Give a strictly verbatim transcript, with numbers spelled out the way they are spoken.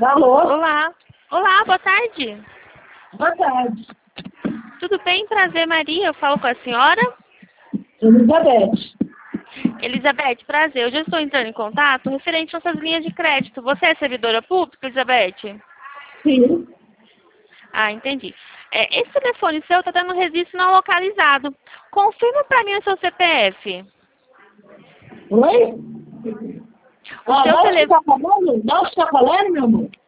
Alô? Olá. Olá, boa tarde. Boa tarde. Tudo bem? Prazer, Maria. Eu falo com a senhora? Elizabeth. Elizabeth, prazer. Eu já estou entrando em contato referente às suas linhas de crédito. Você é servidora pública, Elizabeth? Sim. Ah, entendi. É, esse telefone seu está dando registro não localizado. Confirma para mim o seu C P F. Oi? O Ah, seu nós que telefone... tá falando? Nós que tá falando, meu amor?